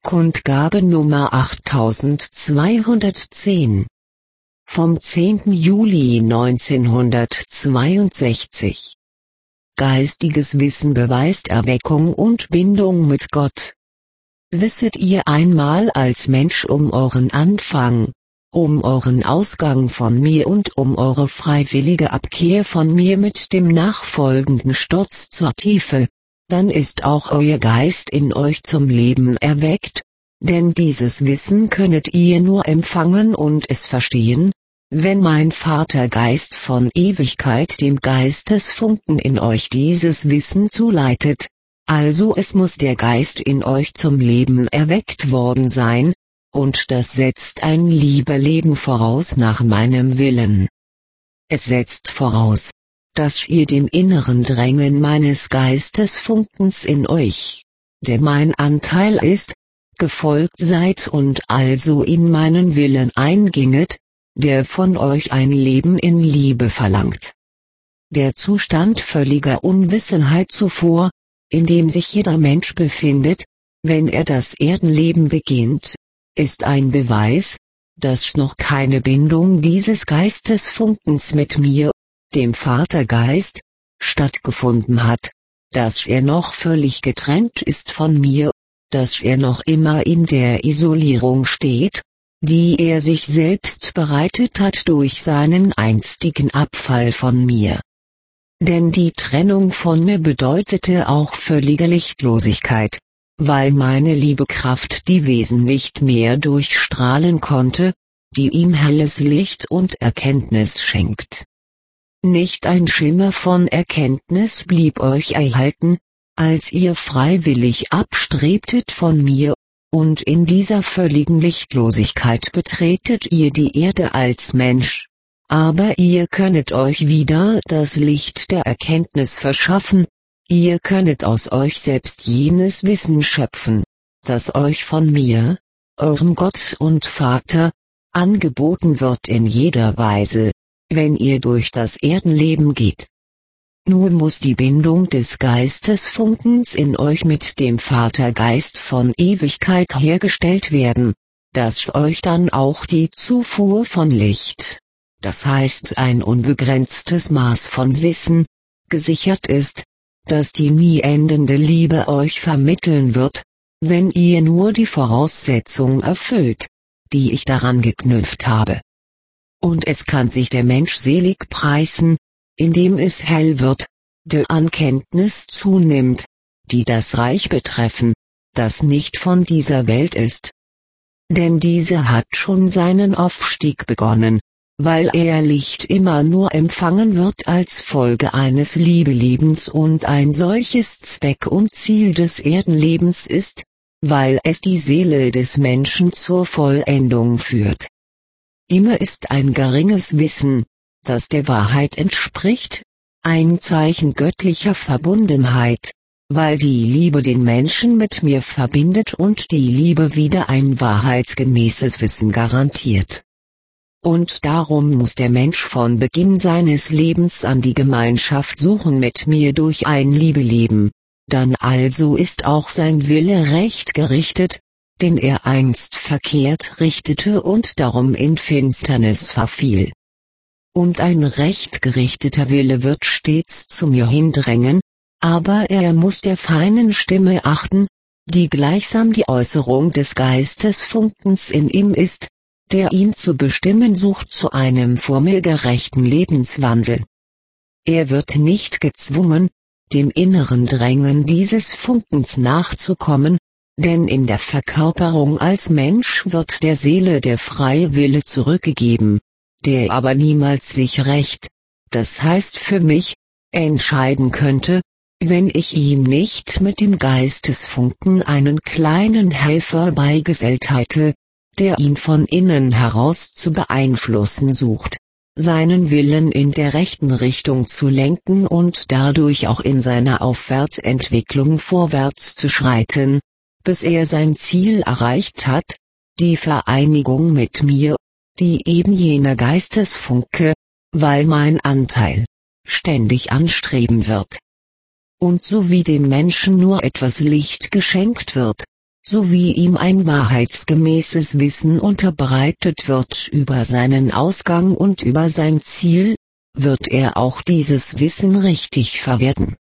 Kundgabe Nummer 8210 vom 10. Juli 1962. Geistiges Wissen beweist Erweckung und Bindung mit Gott. Wisset ihr einmal als Mensch um euren Anfang, um euren Ausgang von mir und um eure freiwillige Abkehr von mir mit dem nachfolgenden Sturz zur Tiefe, dann ist auch euer Geist in euch zum Leben erweckt, denn dieses Wissen könnet ihr nur empfangen und es verstehen, wenn mein Vatergeist von Ewigkeit dem Geistesfunken in euch dieses Wissen zuleitet, also es muss der Geist in euch zum Leben erweckt worden sein, und das setzt ein Liebeleben voraus nach meinem Willen. Es setzt voraus, dass ihr dem inneren Drängen meines Geistesfunkens in euch, der mein Anteil ist, gefolgt seid und also in meinen Willen einginget, der von euch ein Leben in Liebe verlangt. Der Zustand völliger Unwissenheit zuvor, in dem sich jeder Mensch befindet, wenn er das Erdenleben beginnt, ist ein Beweis, dass noch keine Bindung dieses Geistesfunkens mit mir, dem Vatergeist, stattgefunden hat, dass er noch völlig getrennt ist von mir, dass er noch immer in der Isolierung steht, die er sich selbst bereitet hat durch seinen einstigen Abfall von mir. Denn die Trennung von mir bedeutete auch völlige Lichtlosigkeit, weil meine Liebekraft die Wesen nicht mehr durchstrahlen konnte, die ihm helles Licht und Erkenntnis schenkt. Nicht ein Schimmer von Erkenntnis blieb euch erhalten, als ihr freiwillig abstrebtet von mir, und in dieser völligen Lichtlosigkeit betretet ihr die Erde als Mensch. Aber ihr könnet euch wieder das Licht der Erkenntnis verschaffen, ihr könnet aus euch selbst jenes Wissen schöpfen, das euch von mir, eurem Gott und Vater, angeboten wird in jeder Weise, wenn ihr durch das Erdenleben geht. Nur muss die Bindung des Geistesfunkens in euch mit dem Vatergeist von Ewigkeit hergestellt werden, dass euch dann auch die Zufuhr von Licht, das heißt ein unbegrenztes Maß von Wissen, gesichert ist, dass die nie endende Liebe euch vermitteln wird, wenn ihr nur die Voraussetzung erfüllt, die ich daran geknüpft habe. Und es kann sich der Mensch selig preisen, indem es hell wird, der an Kenntnis zunimmt, die das Reich betreffen, das nicht von dieser Welt ist. Denn diese hat schon seinen Aufstieg begonnen, weil er Licht immer nur empfangen wird als Folge eines Liebelebens und ein solches Zweck und Ziel des Erdenlebens ist, weil es die Seele des Menschen zur Vollendung führt. Immer ist ein geringes Wissen, das der Wahrheit entspricht, ein Zeichen göttlicher Verbundenheit, weil die Liebe den Menschen mit mir verbindet und die Liebe wieder ein wahrheitsgemäßes Wissen garantiert. Und darum muss der Mensch von Beginn seines Lebens an die Gemeinschaft suchen mit mir durch ein Liebeleben, dann also ist auch sein Wille recht gerichtet, den er einst verkehrt richtete und darum in Finsternis verfiel. Und ein recht gerichteter Wille wird stets zu mir hindrängen, aber er muss der feinen Stimme achten, die gleichsam die Äußerung des Geistesfunkens in ihm ist, der ihn zu bestimmen sucht zu einem vor mir gerechten Lebenswandel. Er wird nicht gezwungen, dem inneren Drängen dieses Funkens nachzukommen, denn in der Verkörperung als Mensch wird der Seele der freie Wille zurückgegeben, der aber niemals sich recht, das heißt für mich, entscheiden könnte, wenn ich ihm nicht mit dem Geistesfunken einen kleinen Helfer beigesellt hätte, der ihn von innen heraus zu beeinflussen sucht, seinen Willen in der rechten Richtung zu lenken und dadurch auch in seiner Aufwärtsentwicklung vorwärts zu schreiten, bis er sein Ziel erreicht hat, die Vereinigung mit mir, die eben jener Geistesfunke, weil mein Anteil, ständig anstreben wird. Und so wie dem Menschen nur etwas Licht geschenkt wird, sowie ihm ein wahrheitsgemäßes Wissen unterbreitet wird über seinen Ausgang und über sein Ziel, wird er auch dieses Wissen richtig verwerten.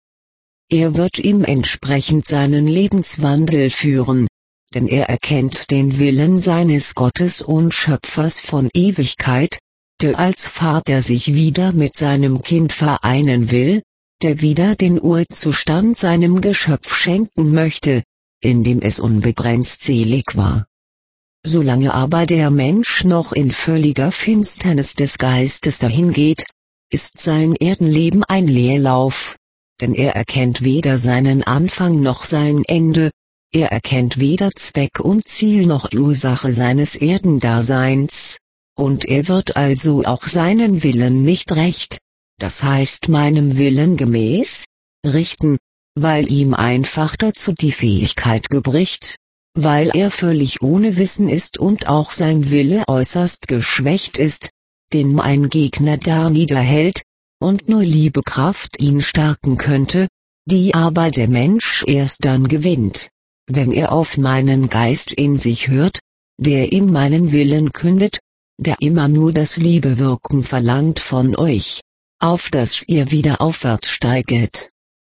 Er wird ihm entsprechend seinen Lebenswandel führen, denn er erkennt den Willen seines Gottes und Schöpfers von Ewigkeit, der als Vater sich wieder mit seinem Kind vereinen will, der wieder den Urzustand seinem Geschöpf schenken möchte, in dem es unbegrenzt selig war. Solange aber der Mensch noch in völliger Finsternis des Geistes dahingeht, ist sein Erdenleben ein Leerlauf, denn er erkennt weder seinen Anfang noch sein Ende, er erkennt weder Zweck und Ziel noch Ursache seines Erdendaseins, und er wird also auch seinen Willen nicht recht, das heißt meinem Willen gemäß, richten, weil ihm einfach dazu die Fähigkeit gebricht, weil er völlig ohne Wissen ist und auch sein Wille äußerst geschwächt ist, den mein Gegner darniederhält, und nur Liebekraft ihn stärken könnte, die aber der Mensch erst dann gewinnt, wenn er auf meinen Geist in sich hört, der ihm meinen Willen kündet, der immer nur das Liebewirken verlangt von euch, auf dass ihr wieder aufwärts steiget.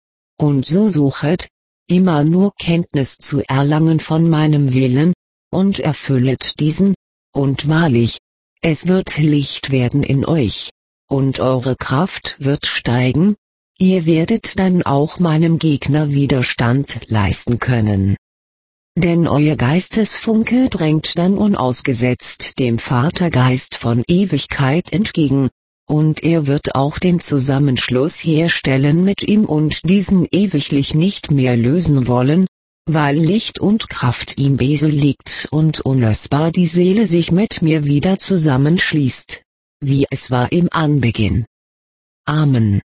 Und so suchet, immer nur Kenntnis zu erlangen von meinem Willen, und erfüllet diesen, und wahrlich, es wird Licht werden in euch, und eure Kraft wird steigen, ihr werdet dann auch meinem Gegner Widerstand leisten können. Denn euer Geistesfunke drängt dann unausgesetzt dem Vatergeist von Ewigkeit entgegen, und er wird auch den Zusammenschluss herstellen mit ihm und diesen ewiglich nicht mehr lösen wollen, weil Licht und Kraft ihm beseligt und unlösbar die Seele sich mit mir wieder zusammenschließt, wie es war im Anbeginn. Amen.